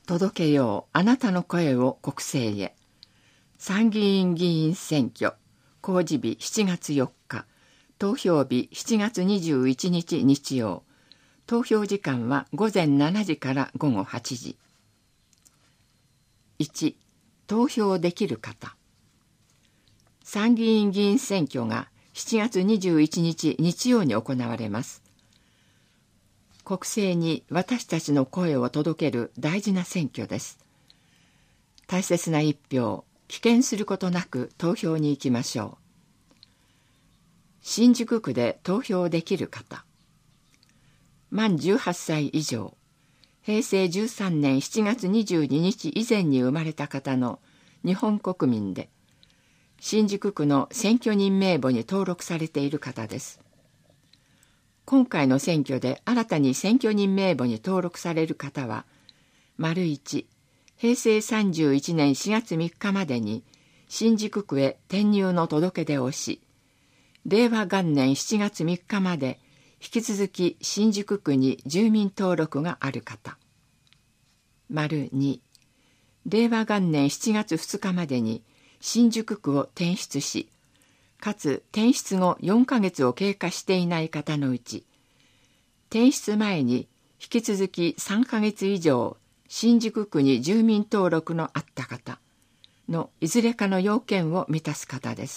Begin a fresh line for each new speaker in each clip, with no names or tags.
届けようあなたの声を国政へ。参議院議員選挙公示日7月4日、投票日7月21日日曜。投票時間は午前7時から午後8時。1、投票できる方。参議院議員選挙が7月21日日曜に行われます。国政に私たちの声を届ける大事な選挙です。大切な一票、棄権することなく投票に行きましょう。新宿区で投票できる方。満18歳以上、平成13年7月22日以前に生まれた方の日本国民で、新宿区の選挙人名簿に登録されている方です。今回の選挙で新たに選挙人名簿に登録される方は、1、平成31年4月3日までに新宿区へ転入の届け出をし、令和元年7月3日まで引き続き新宿区に住民登録がある方。2、令和元年7月2日までに新宿区を転出し、かつ転出後4ヶ月を経過していない方のうち、転出前に引き続き3ヶ月以上新宿区に住民登録のあった方のいずれかの要件を満たす方です。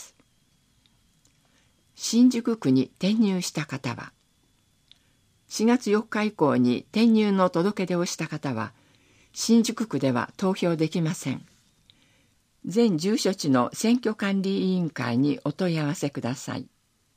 新宿区に転入した方は、4月4日以降に転入の届け出をした方は、新宿区では投票できません。全住所地の選挙管理委員会にお問い合わせください。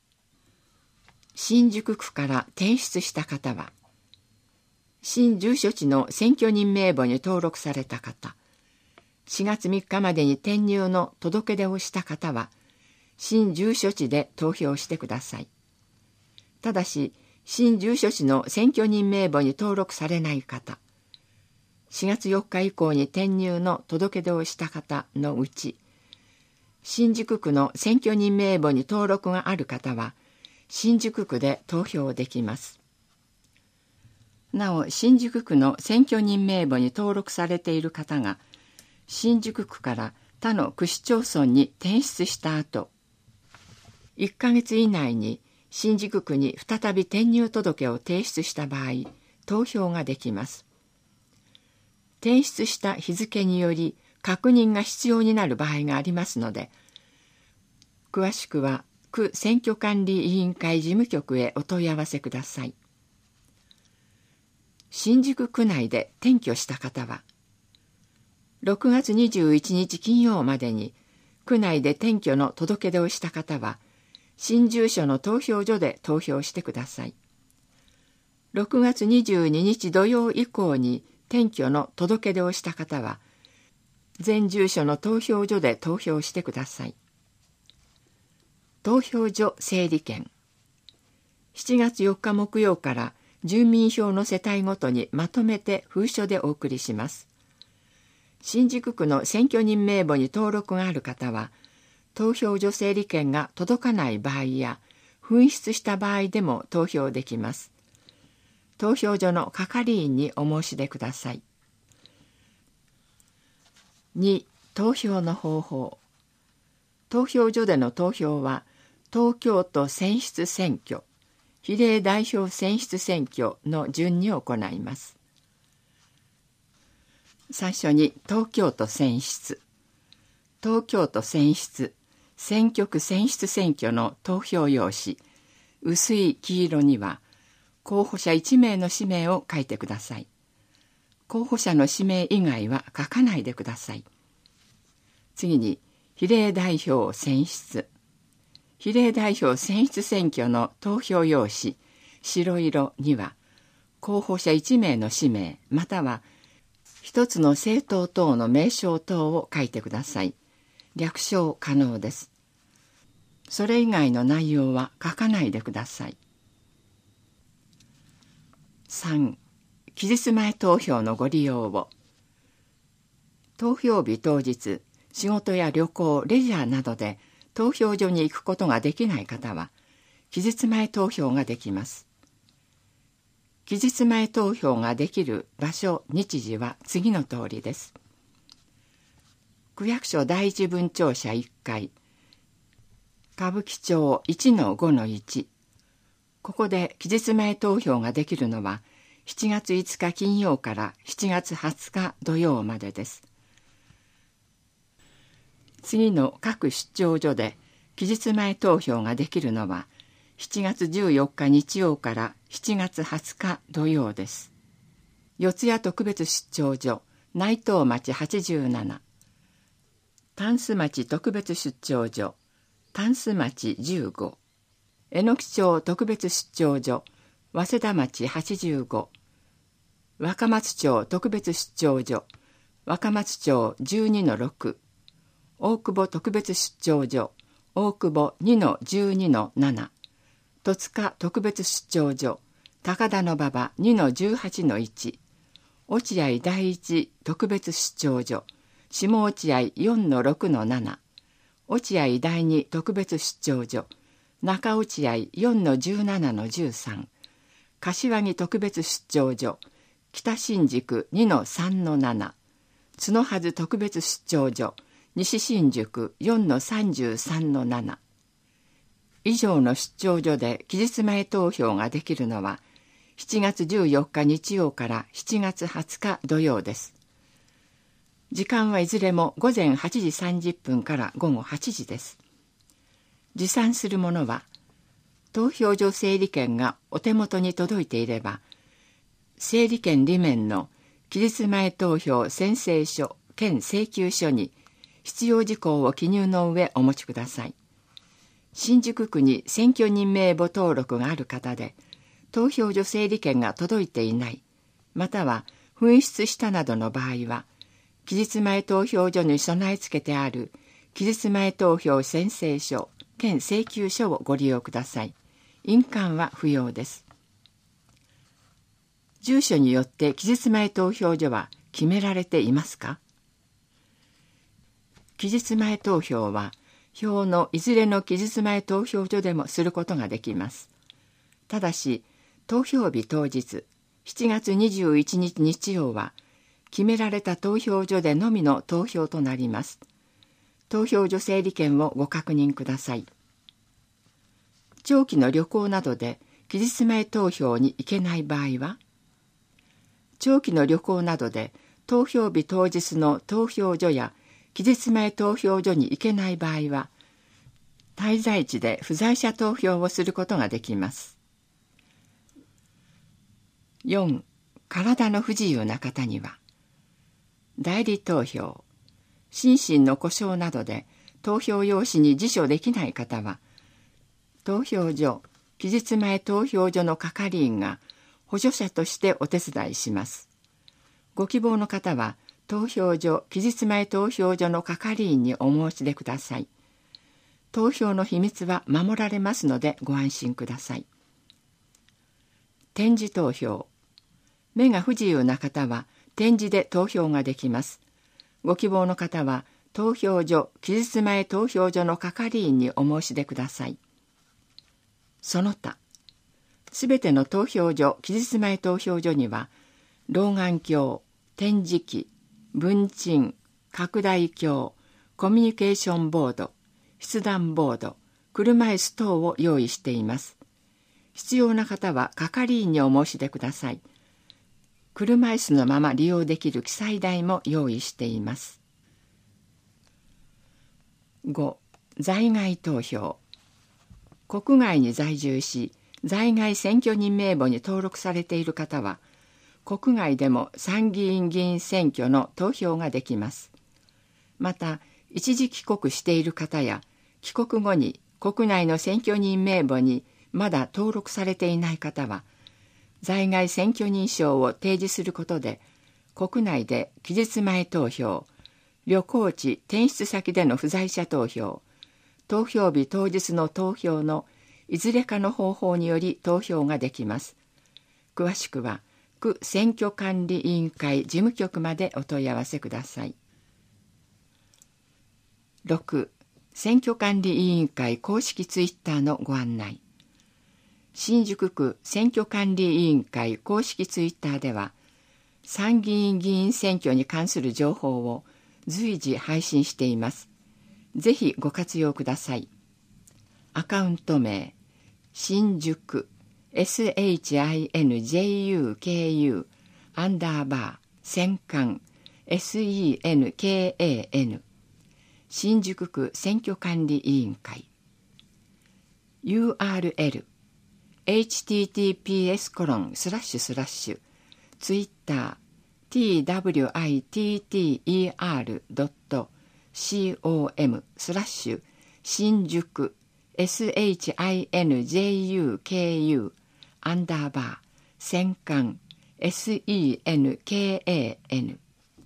新宿区から転出した方は、新住所地の選挙人名簿に登録された方、4月3日までに転入の届け出をした方は、新住所地で投票してください。ただし、新住所地の選挙人名簿に登録されない方、4月4日以降に転入の届け出をした方のうち、新宿区の選挙人名簿に登録がある方は、新宿区で投票できます。なお、新宿区の選挙人名簿に登録されている方が、新宿区から他の区市町村に転出した後、1ヶ月以内に新宿区に再び転入届を提出した場合、投票ができます。転出した日付により確認が必要になる場合がありますので、詳しくは区選挙管理委員会事務局へお問い合わせください。新宿区内で転居した方は、6月21日金曜までに区内で転居の届け出をした方は、新住所の投票所で投票してください。6月22日土曜以降に転居の届け出をした方は、全住所の投票所で投票してください。投票所整理券。7月4日木曜から住民票の世帯ごとにまとめて封書でお送りします。新宿区の選挙人名簿に登録がある方は、投票所整理券が届かない場合や、紛失した場合でも投票できます。投票所の係員にお申し出ください。2、投票の方法。投票所での投票は、東京都選出選挙、比例代表選出選挙の順に行います。最初に東京都選出。東京都選出、選挙区選出選挙の投票用紙、薄い黄色には、候補者1名の氏名を書いてください。候補者の氏名以外は書かないでください。次に、比例代表選出。比例代表選出選挙の投票用紙、白色には、候補者1名の氏名、または、一つの政党等の名称等を書いてください。略称可能です。それ以外の内容は書かないでください。3、期日前投票のご利用を。投票日当日、仕事や旅行、レジャーなどで投票所に行くことができない方は、期日前投票ができます。 期日前投票ができる場所、日時は次の通りです。区役所第一分庁舎1階、歌舞伎町 1-5-1。ここで期日前投票ができるのは7月5日金曜から7月20日土曜までです。次の各出張所で期日前投票ができるのは7月14日日曜から7月20日土曜です。四谷特別出張所、内藤町87、タンス町特別出張所、タンス町15、榎木町特別出張所、早稲田町85、若松町特別出張所、若松町 12-6、大久保特別出張所、大久保 2-12-7、戸塚特別出張所、高田馬場 2-18-1、落合第一特別出張所、下落合 4-6-7、落合第二特別出張所、中落合 4-17-13、柏木特別出張所、北新宿 2-3-7、角筈特別出張所、西新宿 4-33-7。以上の出張所で期日前投票ができるのは7月14日日曜から7月20日土曜です。時間はいずれも午前8時30分から午後8時です。持参するものは、投票所整理券がお手元に届いていれば、整理券裏面の期日前投票宣誓書兼請求書に必要事項を記入の上お持ちください。新宿区に選挙人名簿登録がある方で、投票所整理券が届いていない、または紛失したなどの場合は、期日前投票所に備え付けてある期日前投票宣誓書兼請求書をご利用ください。印鑑は不要です。住所によって期日前投票所は決められていますか？期日前投票は、票のいずれの期日前投票所でもすることができます。ただし、投票日当日、7月21日日曜は、決められた投票所でのみの投票となります。投票所整理券をご確認ください。長期の旅行などで期日前投票に行けない場合は、長期の旅行などで投票日当日の投票所や期日前投票所に行けない場合は、滞在地で不在者投票をすることができます。4. 体の不自由な方には、代理投票、心身の故障などで投票用紙に自署できない方は、投票所、期日前投票所の係員が補助者としてお手伝いします。ご希望の方は、投票所、期日前投票所の係員にお申し出ください。投票の秘密は守られますのでご安心ください。点字投票。目が不自由な方は点字で投票ができます。ご希望の方は、投票所、期日前投票所の係員にお申し出ください。その他、すべての投票所、期日前投票所には、老眼鏡、点字機、文鎮、拡大鏡、コミュニケーションボード、筆談ボード、車椅子等を用意しています。必要な方は係員にお申し出ください。車椅子のまま利用できる記載台も用意しています。5. 在外投票。国外に在住し、在外選挙人名簿に登録されている方は、国外でも参議院議員選挙の投票ができます。また、一時帰国している方や、帰国後に国内の選挙人名簿にまだ登録されていない方は、在外選挙人証を提示することで、国内で期日前投票、旅行地転出先での不在者投票、投票日当日の投票のいずれかの方法により投票ができます。詳しくは、区選挙管理委員会事務局までお問い合わせください。6. 選挙管理委員会公式ツイッターのご案内。 新宿区選挙管理委員会公式ツイッターでは、参議院議員選挙に関する情報を随時配信しています。ぜひご活用ください。アカウント名、新宿 SHINJUKU _ 選管 SENKAN 新宿区選挙管理委員会 URL https:// twitter.com/ 新宿 SHINJUKU _ 選管 SENKAN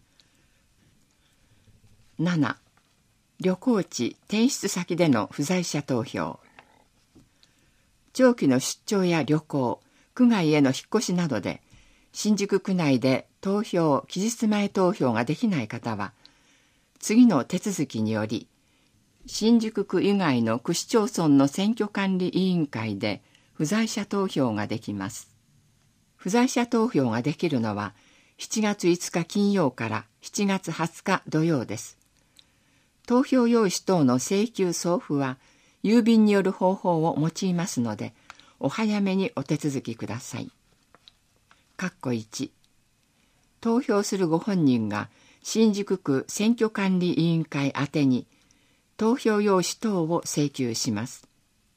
7. 旅行地転出先での不在者投票。長期の出張や旅行、区外への引っ越しなどで、新宿区内で投票・期日前投票ができない方は、次の手続きにより、新宿区以外の区市町村の選挙管理委員会で不在者投票ができます。不在者投票ができるのは、7月5日金曜から7月20日土曜です。投票用紙等の請求送付は、郵便による方法を用いますので、お早めにお手続きください。1. 投票するご本人が新宿区選挙管理委員会宛てに投票用紙等を請求します。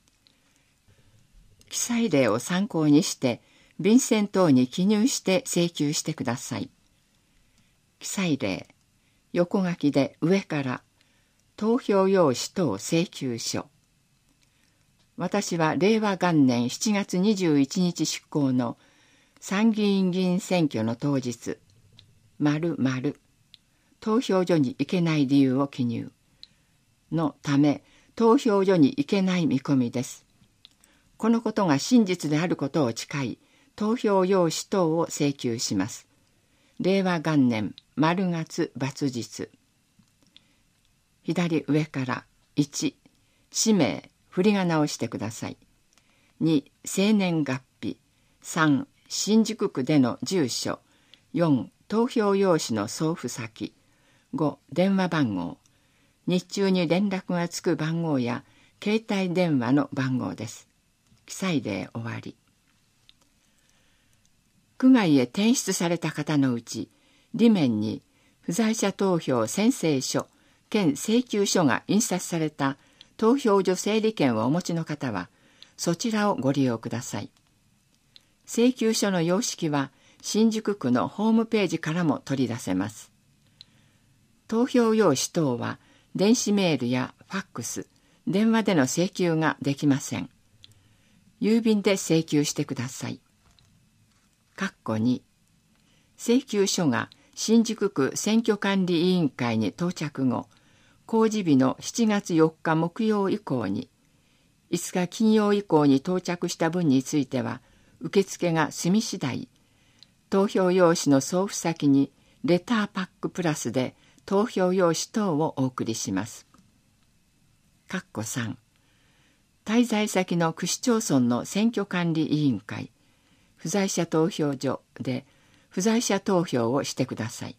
記載例を参考にして便箋等に記入して請求してください。記載例、横書きで上から投票用紙等請求書。私は令和元年7月21日執行の参議院議員選挙の当日、〇〇、投票所に行けない理由を記入のため、投票所に行けない見込みです。このことが真実であることを誓い、投票用紙等を請求します。令和元年〇月×日。左上から1、氏名、振り仮名をしてください。2、生年月日。3、新宿区での住所。4、投票用紙の送付先。5、電話番号。日中に連絡がつく番号や携帯電話の番号です。記載例終わり。区外へ転出された方のうち、裏面に不在者投票宣誓書兼請求書が印刷された投票所整理券をお持ちの方は、そちらをご利用ください。請求書の様式は、新宿区のホームページからも取り出せます。投票用紙等は、電子メールやファックス、電話での請求ができません。郵便で請求してください。2、請求書が新宿区選挙管理委員会に到着後、公示日の7月4日木曜以降に、5日金曜以降に到着した分については、受付が済み次第、投票用紙の送付先にレターパックプラスで投票用紙等をお送りします。3、滞在先の区市町村の選挙管理委員会、不在者投票所で不在者投票をしてください。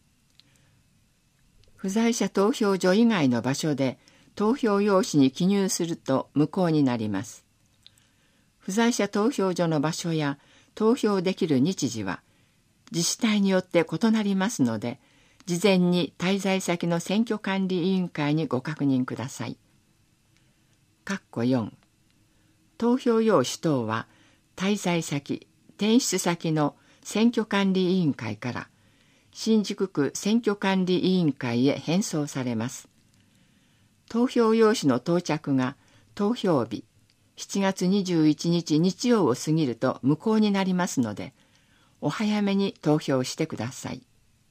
不在者投票所以外の場所で投票用紙に記入すると無効になります。不在者投票所の場所や投票できる日時は自治体によって異なりますので、事前に滞在先の選挙管理委員会にご確認ください。4、投票用紙等は滞在先、転出先の選挙管理委員会から新宿区選挙管理委員会へ返送されます。投票用紙の到着が投票日7月21日日曜を過ぎると無効になりますので、お早めに投票してください。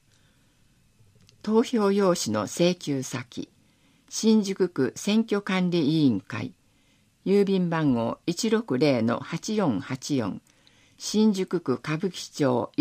投票用紙の請求先、新宿区選挙管理委員会、郵便番号 160-8484、新宿区歌舞伎町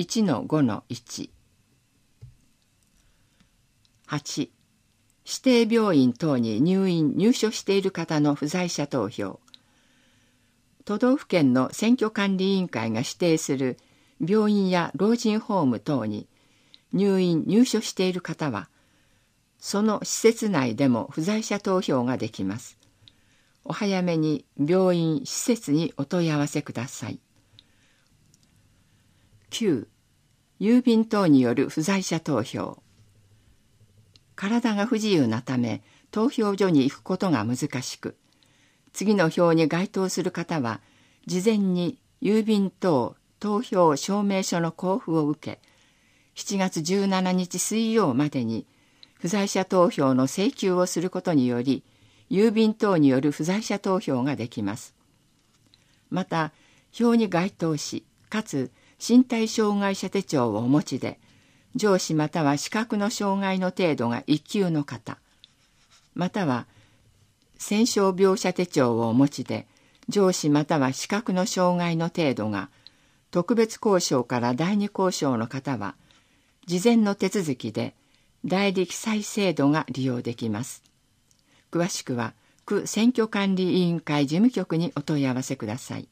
1-5-1。8、指定病院等に入所している方の不在者投票。 都道府県の選挙管理委員会が指定する病院や老人ホーム等に入所している方は、その施設内でも不在者投票ができます。お早めに病院・施設にお問い合わせください。9. 郵便等による不在者投票。体が不自由なため投票所に行くことが難しく、次の表に該当する方は事前に郵便等投票証明書の交付を受け、7月17日水曜までに不在者投票の請求をすることにより、郵便等による不在者投票ができます。また、表に該当し、かつ身体障害者手帳をお持ちで、上肢または視覚の障害の程度が1級の方、または戦傷病者手帳をお持ちで、上肢または視覚の障害の程度が特別交渉から第二交渉の方は、事前の手続きで代理記載制度が利用できます。詳しくは区選挙管理委員会事務局にお問い合わせください。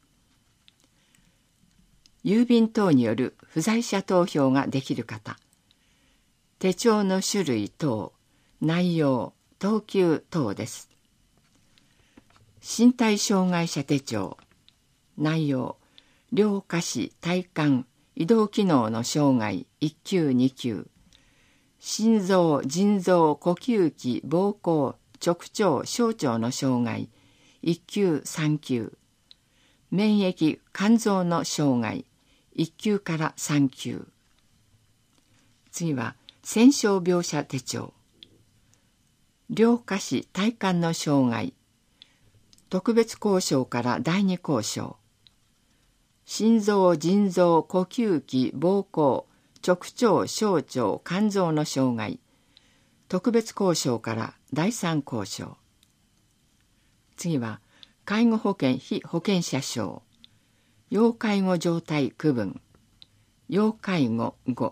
郵便等による不在者投票ができる方。手帳の種類等、内容、等級等です。身体障害者手帳。内容、両下肢、体幹、移動機能の障害1級2級。心臓、腎臓、呼吸器、膀胱、直腸、小腸の障害1級3級。免疫、肝臓の障害1級から3級。次は戦傷病者手帳。両下肢体幹の障害、特別交渉から第二交渉。心臓、腎臓、呼吸器、膀胱、直腸、小腸、肝臓の障害、特別交渉から第三交渉。次は介護保険被保険者証。要介護状態区分。要介護5。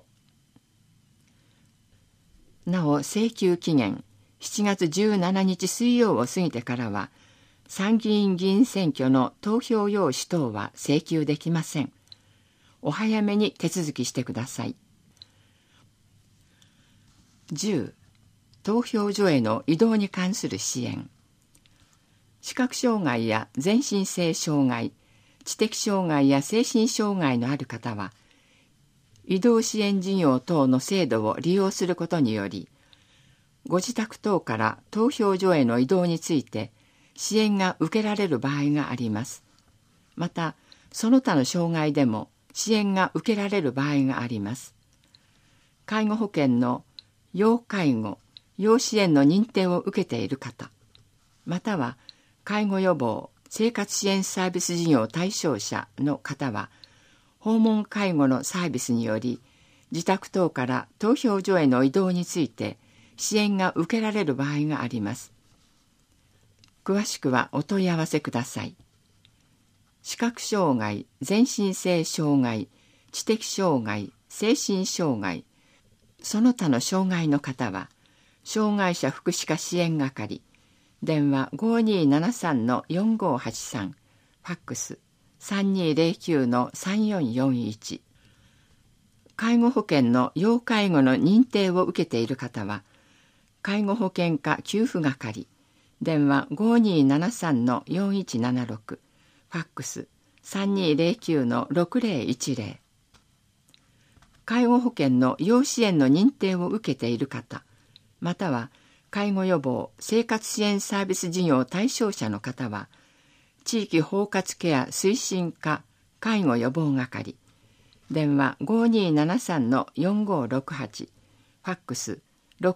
なお請求期限7月17日水曜を過ぎてからは、参議院議員選挙の投票用紙等は請求できません。お早めに手続きしてください。10. 投票所への移動に関する支援。視覚障害や全身性障害、知的障害や精神障害のある方は、移動支援事業等の制度を利用することにより、ご自宅等から投票所への移動について支援が受けられる場合があります。また、その他の障害でも支援が受けられる場合があります。介護保険の要介護、要支援の認定を受けている方、または介護予防、生活支援サービス事業対象者の方は、訪問介護のサービスにより、自宅等から投票所への移動について支援が受けられる場合があります。詳しくはお問い合わせください。視覚障害、全身性障害、知的障害、精神障害、その他の障害の方は、障害者福祉課支援係、電話 5273-4583、ファックス 3209-3441。介護保険の要介護の認定を受けている方は、介護保険課給付係、電話 5273-4176、ファックス 3209-6010。介護保険の要支援の認定を受けている方、または介護予防、生活支援サービス事業対象者の方は、地域包括ケア推進課介護予防係、電話 5273-4568、ファックス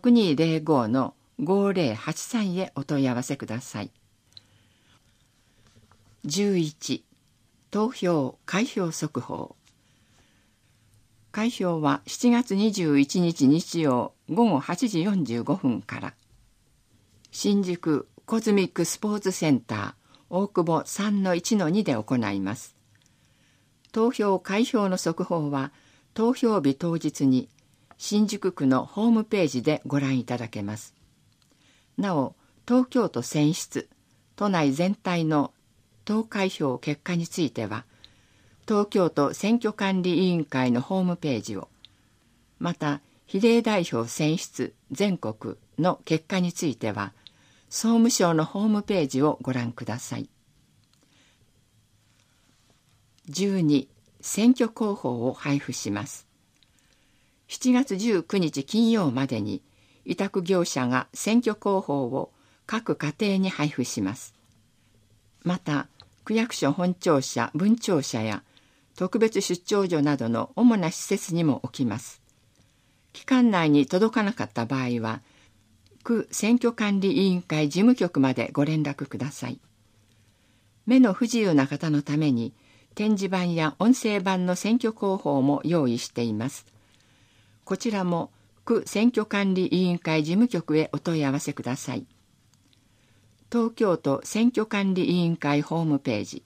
6205-5083 へお問い合わせください。11. 投票・開票速報。開票は7月21日日曜午後8時45分から、新宿コズミックスポーツセンター大久保 3-1-2 で行います。投票・開票の速報は投票日当日に新宿区のホームページでご覧いただけます。なお、東京都選出、都内全体の投開票結果については、東京都選挙管理委員会のホームページを、また比例代表選出全国の結果については、総務省のホームページをご覧ください。12、選挙公報を配布します。7月19日金曜までに、委託業者が選挙公報を各家庭に配布します。また、区役所本庁舎、分庁舎や特別出張所などの主な施設にも置きます。期間内に届かなかった場合は、区選挙管理委員会事務局までご連絡ください。目の不自由な方のために、展示板や音声版の選挙公報も用意しています。こちらも区選挙管理委員会事務局へお問い合わせください。東京都選挙管理委員会ホームページ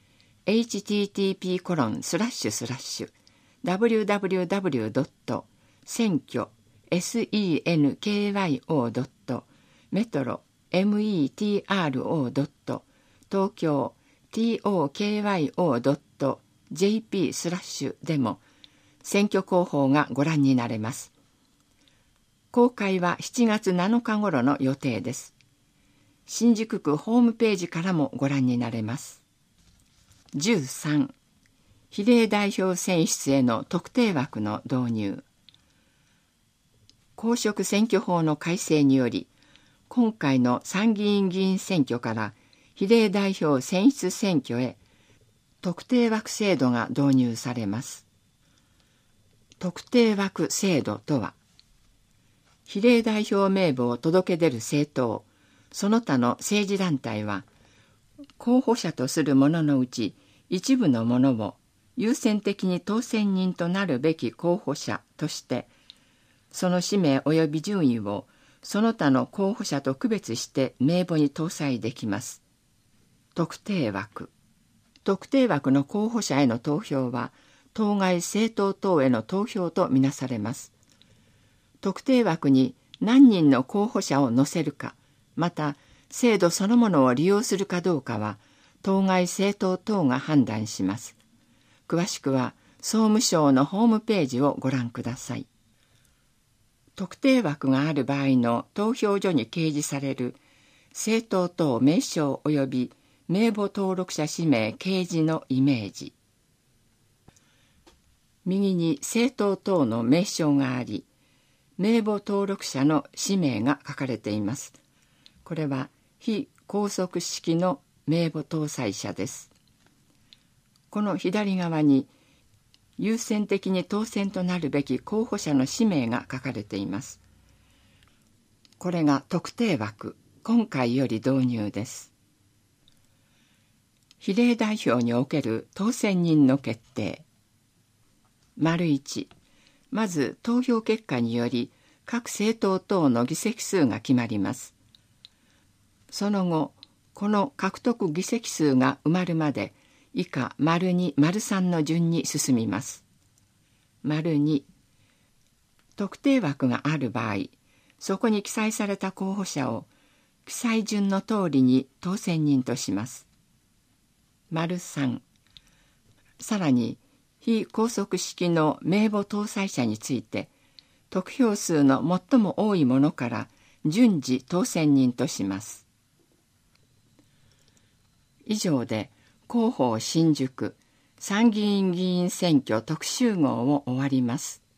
http://www.senkyo.tokyo.jp/ でも選挙公報がご覧になれます。公開は7月7日頃の予定です。新宿区ホームページからもご覧になれます。13、比例代表選出への特定枠の導入。公職選挙法の改正により、今回の参議院議員選挙から比例代表選出選挙へ特定枠制度が導入されます。特定枠制度とは、比例代表名簿を届け出る政党、その他の政治団体は、候補者とする者のうち一部の者を優先的に当選人となるべき候補者として、その氏名及び順位をその他の候補者と区別して名簿に搭載できます。特定枠。特定枠の候補者への投票は、当該政党等への投票とみなされます。特定枠に何人の候補者を載せるか、また制度そのものを利用するかどうかは、当該政党等が判断します。詳しくは総務省のホームページをご覧ください。特定枠がある場合の投票所に掲示される政党等名称及び名簿登録者氏名掲示のイメージ。右に政党等の名称があり、名簿登録者の氏名が書かれています。これは非拘束式の名簿搭載者です。この左側に優先的に当選となるべき候補者の氏名が書かれています。これが特定枠、今回より導入です。比例代表における当選人の決定。1、まず投票結果により各政党等の議席数が決まります。その後、この獲得議席数が埋まるまで以下2、3の順に進みます。2、特定枠がある場合、そこに記載された候補者を記載順の通りに当選人とします。3、さらに非拘束式の名簿搭載者について、得票数の最も多いものから順次当選人とします。以上で広報新宿参議院議員選挙特集号を終わります。